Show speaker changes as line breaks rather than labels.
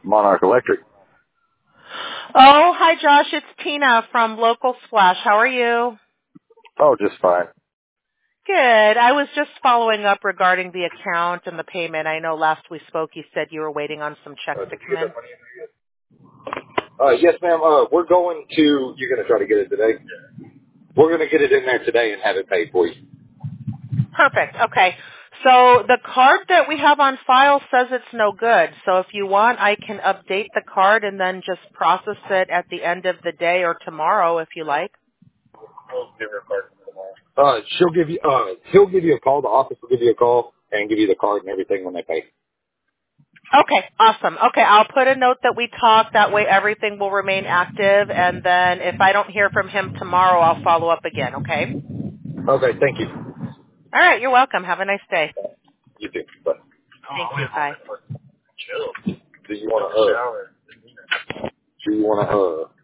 Monarch Electric.
Oh, hi, Josh. It's Tina from Local Splash. How are you?
Oh, just fine.
Good. I was just following up regarding the account and the payment. I know last we spoke you said you were waiting on some checks to come in.
Yes, ma'am. We're going to. You're going to try to get it today. We're going to get it in there today and have it paid for you.
Perfect. Okay. So the card that we have on file says it's no good. So if you want, I can update the card and then just process it at the end of the day or tomorrow if you like.
She'll give you. He'll give you a call. The office will give you a call and give you the card and everything when they pay.
Okay, awesome. Okay, I'll put a note that we talked. That way everything will remain active. And then if I don't hear from him tomorrow, I'll follow up again, okay?
Okay. Thank you.
All right, you're welcome. Have a nice day.
You too. Bye.
Thank you. Bye.
Do you want to? Do you want to?